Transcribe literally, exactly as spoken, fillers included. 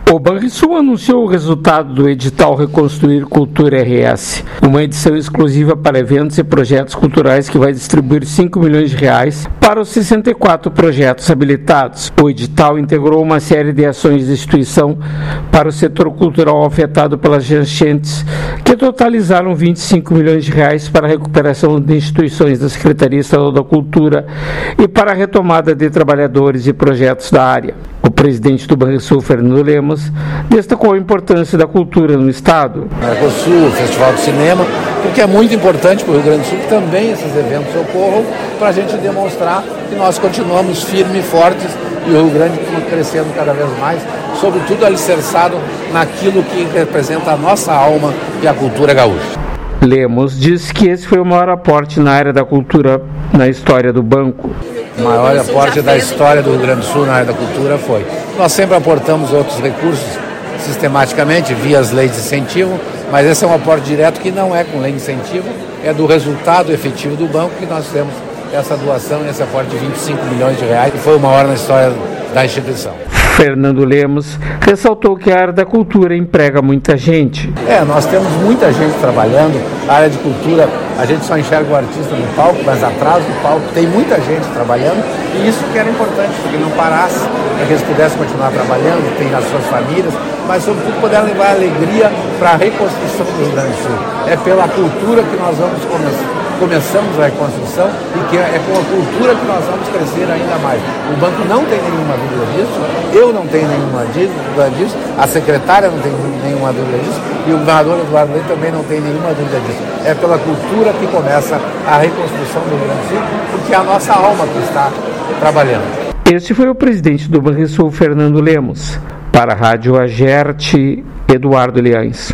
O Banrisul anunciou o resultado do edital Reconstruir Cultura R S, uma edição exclusiva para eventos e projetos culturais que vai distribuir cinco milhões de reais para os sessenta e quatro projetos habilitados. O edital integrou uma série de ações de instituição para o setor cultural afetado pelas enchentes, que totalizaram vinte e cinco milhões de reais para a recuperação de instituições da Secretaria Estadual da Cultura e para a retomada de trabalhadores e projetos da área. O presidente do Banrisul, Fernando Lemos, destacou a importância da cultura no Estado. Mercosul, o Festival de Cinema, porque é muito importante para o Rio Grande do Sul que também esses eventos ocorram, para a gente demonstrar que nós continuamos firmes e fortes e o Rio Grande continua crescendo cada vez mais, sobretudo alicerçado naquilo que representa a nossa alma e a cultura gaúcha. Lemos diz que esse foi o maior aporte na área da cultura na história do banco. O maior aporte da história do Rio Grande do Sul na área da cultura foi. Nós sempre aportamos outros recursos sistematicamente, via as leis de incentivo, mas esse é um aporte direto que não é com lei de incentivo, é do resultado efetivo do banco que nós temos essa doação, esse aporte de vinte e cinco milhões de reais, que foi o maior na história da instituição. Fernando Lemos ressaltou que a área da cultura emprega muita gente. É, nós temos muita gente trabalhando, a área de cultura, a gente só enxerga o artista no palco, mas atrás do palco tem muita gente trabalhando, e isso que era importante, porque não parasse, para que eles pudessem continuar trabalhando, tem as suas famílias, mas sobretudo poder levar alegria para a reconstrução do Rio Grande do Sul. É pela cultura que nós vamos começar. Começamos a reconstrução e que é com a cultura que nós vamos crescer ainda mais. O banco não tem nenhuma dúvida disso, eu não tenho nenhuma dúvida disso, a secretária não tem nenhuma dúvida disso e o governador Eduardo Leite também não tem nenhuma dúvida disso. É pela cultura que começa a reconstrução do Rio Grande do Sul, porque é a nossa alma que está trabalhando. Este foi o presidente do Banrisul, Fernando Lemos. Para a Rádio Agerte, Eduardo Leães.